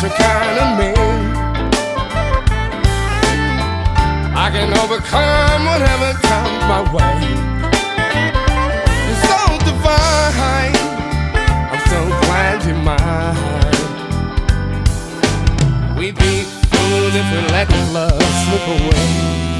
special kind of me. I can overcome whatever comes my way. You're so divine, I'm so glad you're mine. We'd be fooled if we let love slip away.